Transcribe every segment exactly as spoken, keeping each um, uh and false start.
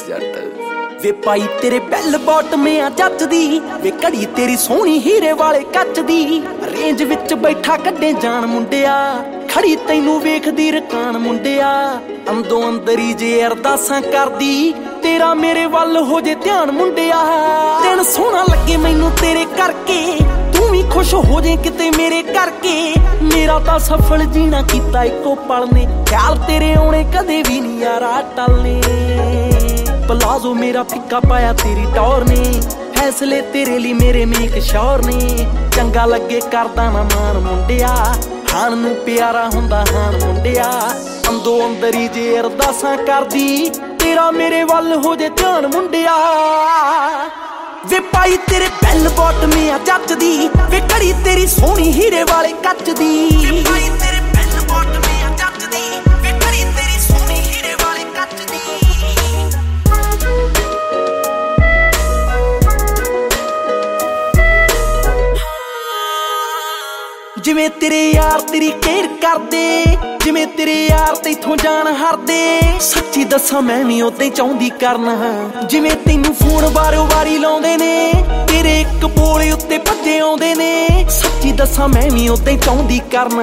जट वे पाई तेरे बैल बॉटमिया जचदी वे घड़ी तेरी सोहनी हीरे वाले कच दी रेंज विच बैठा कड्डे जान मुंडिया खड़ी तैनू वेखदी रकान मुंडिया अंदों अंदरी जे अरदासां करदी तेरा मेरे वल हो जे ध्यान मुंडिया दिन सोहना लगे मैनू तेरे करके तू भी खुश हो जे किते मेरे करके मेरा तां सफल जीना कीता इको पल ने ख्याल तेरे आउणे कदे भी नहीं यारा टलने पलाजो मेरा फिक्का पाया तेरी टौर ने फैसले तेरे लिए मेरे मेक शौर ने चंगा लगे करदा ना मान मुंडिया हान नू प्यारा हुंदा हान मुंडिया अंदो अंदरी जे अरदासां करदी तेरा मेरे वल हो जे ध्यान मुंडिया वे पाई तेरे बैल बॉटमिया जचदी वे घड़ी तेरी सोहनी हीरे वाले कच दी जिवें तेरे यार तेरी केयर करदे जिवें तेरे यार तैथों जान हरदे सच्ची दस्सां मैं भी उदां ही चाहुंदी करना जिवें तैनू फोन वारो वारी लाउंदे ने तेरे एक बोले उत्ते भज्जे आउंदे ने सच्ची दस्सां मैं भी उदां ही चाहुंदी करना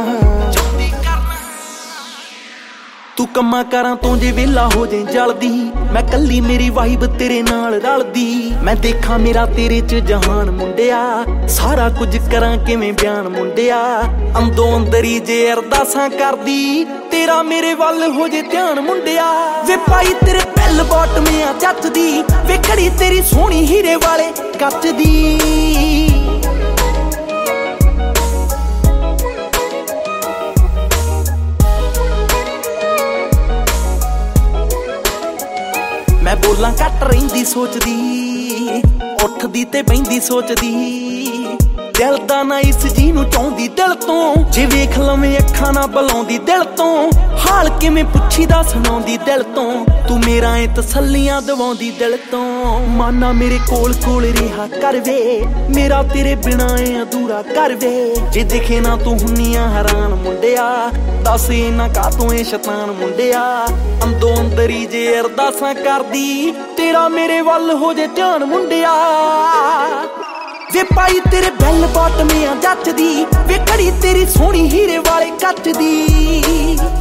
तू कम्मा करां तो जे वेला हो जे जलदी मैं कल्ली मेरी वाइब तेरे नाल रलदी मैं देखा मेरा तेरे च जहान मुंडिया सारा कुछ करां किवें बयान मुंडिया अंदों अंदरी जे अरदासां करदी तेरा मेरे वल हो जे ध्यान मुंडिया वे पाई तेरे बैल बॉटमिया जचदी वे घड़ी तेरी सोहनी हीरे वाले कच दी मैं बोलां घट रहिंदी सोचदी उठदी ते बहिंदी सोचदी दिल दा ना इस जी नू चाहुंदी दिल तो जे वेख लवें अखां ना बुलाउंदी दिल तो हाल किवें पुछी दा सुणाउंदी दिल तो तू मेरा ए तसल्लियां दवाउंदी दिल तो माना मेरे कोल कोल रिहा कर वे मेरा तेरे बिना ए अधूरा कर वे जे दिखे ना तू हुन्नियां हैरान मुंडिया दस इना कातों ए शैतान मुंडिया अंदों अंदरी जे अरदासां करदी तेरा मेरे वल हो जे ध्यान मुंडिया वे पाई तेरे बैल बॉटमिया जचदी वे घड़ी तेरी सोहनी हीरे वाले कच दी।